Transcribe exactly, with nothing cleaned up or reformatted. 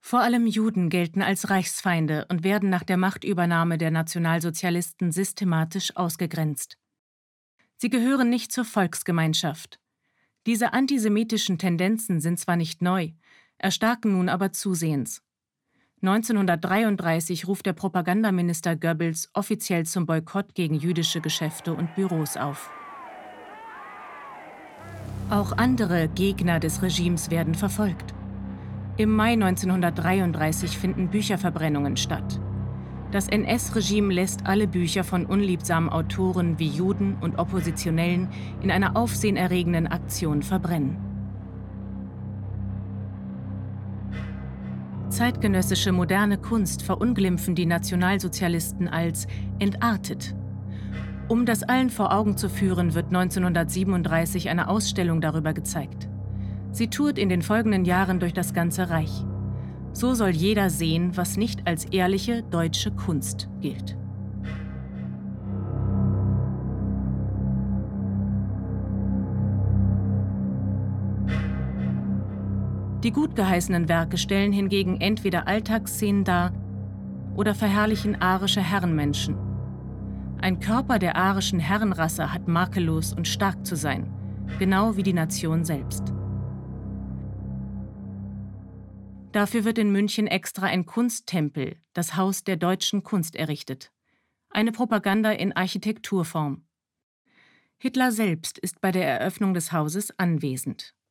Vor allem Juden gelten als Reichsfeinde und werden nach der Machtübernahme der Nationalsozialisten systematisch ausgegrenzt. Sie gehören nicht zur Volksgemeinschaft. Diese antisemitischen Tendenzen sind zwar nicht neu, erstarken nun aber zusehends. neunzehnhundertdreiunddreißig ruft der Propagandaminister Goebbels offiziell zum Boykott gegen jüdische Geschäfte und Büros auf. Auch andere Gegner des Regimes werden verfolgt. Im Mai neunzehnhundertdreiunddreißig finden Bücherverbrennungen statt. Das N S-Regime lässt alle Bücher von unliebsamen Autoren wie Juden und Oppositionellen in einer aufsehenerregenden Aktion verbrennen. Zeitgenössische moderne Kunst verunglimpfen die Nationalsozialisten als entartet. Um das allen vor Augen zu führen, wird neunzehnhundertsiebenunddreißig eine Ausstellung darüber gezeigt. Sie tourt in den folgenden Jahren durch das ganze Reich. So soll jeder sehen, was nicht als ehrliche deutsche Kunst gilt. Die gut geheißenen Werke stellen hingegen entweder Alltagsszenen dar oder verherrlichen arische Herrenmenschen. Ein Körper der arischen Herrenrasse hat makellos und stark zu sein, genau wie die Nation selbst. Dafür wird in München extra ein Kunsttempel, das Haus der deutschen Kunst, errichtet. Eine Propaganda in Architekturform. Hitler selbst ist bei der Eröffnung des Hauses anwesend.